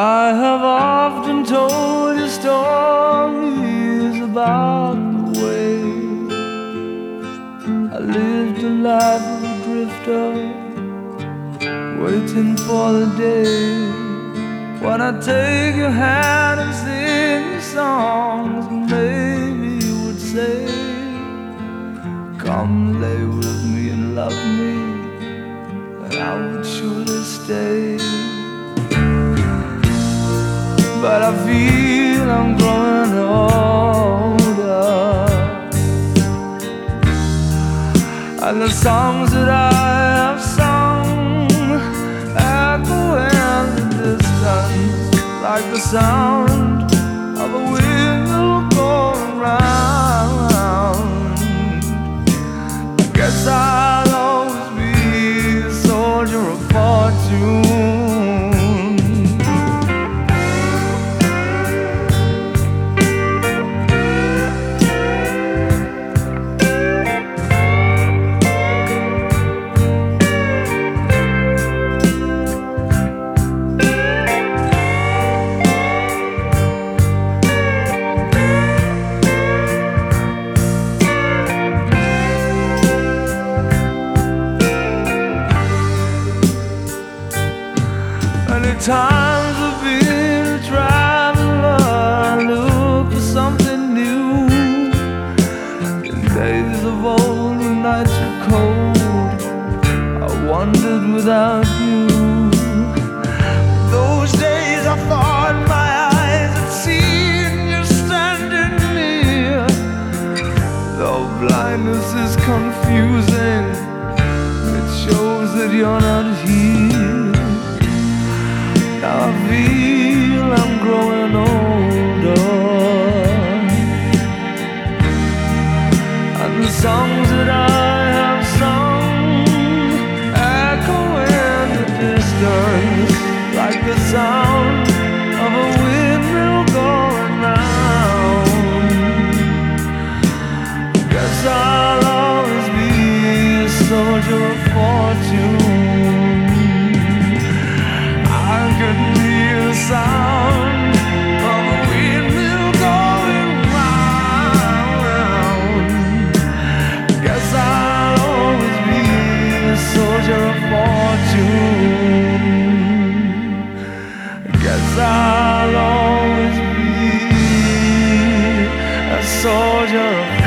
I have often told you stories about the way I lived a life of a drifter, waiting for the day when I take your hand and sing you songs. Maybe you would say, come lay with me and love me, and I would surely stay. But I feel I'm growing older, and the songs that I have sung echo in the distance like the sound of a wheel going round. I guess I'll always be a soldier of fortune. Many times I've been a traveler, look for something new. In days of old, when nights were cold, I wandered without you. Those days I thought my eyes had seen you standing near. Though blindness is confusing, it shows that you're not here. Now I feel I'm growing older, and the songs that I have sung echo in the distance like the sound of a windmill going round. Guess I'll always be a soldier of fortune. I can hear the sound of a windmill going round. Guess I'll always be a soldier of fortune. Guess I'll always be a soldier of fortune.